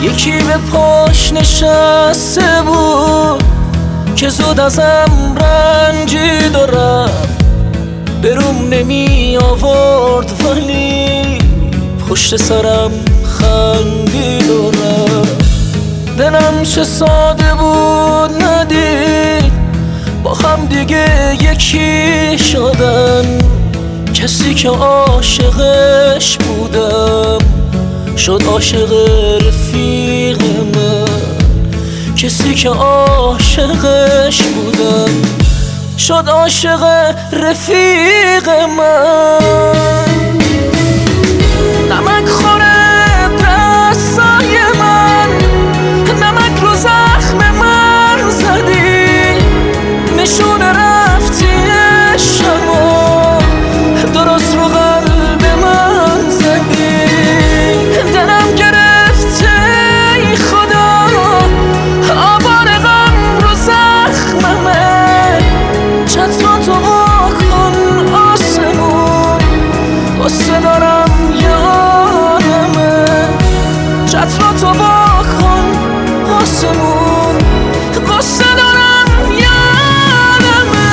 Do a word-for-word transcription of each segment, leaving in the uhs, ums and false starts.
یکی به پاش نشسته بود که زود ازم رنجید و رفت، بروم نمی آورد ولی پشت سرم خندید و رفت. دلم چه ساده بود ندید با هم دیگه یکی شدن. کسی که عاشقش بودم شد عاشق رفیق من. کسی که عاشقش بودم شد عاشق رفیق من. نمک خوره دستای من، نمک رو زخم من زدی، نشون رفتی شما درست رو قلب من زدی. دلم گرفته ای خدا آبار غم رو زخممه. چتراتو وا کن آسمون قصه دارم یارمه. چتراتو وا کن آسمون قصه دارم یارمه.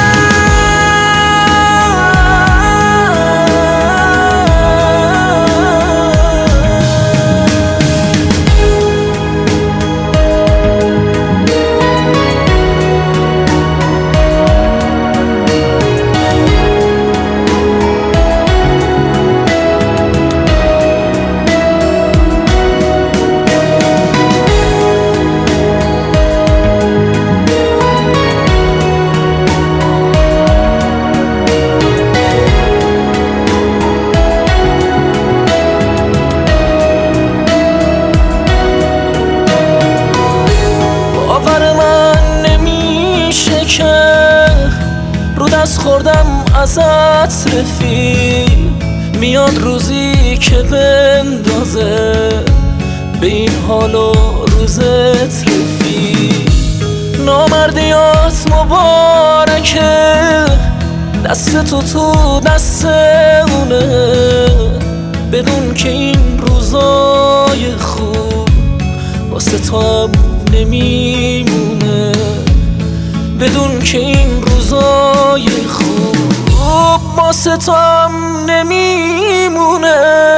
رو دست خوردم ازت رفیق، میاد روزی که بندازه به این حال و روزت رفیق. نامردیات مبارکه، دست تو تو دست اونه، بدون که این روزای خوب واسه تو هم نمیمونه. بدون که این روزای خوب واسه تو هم نمیمونه.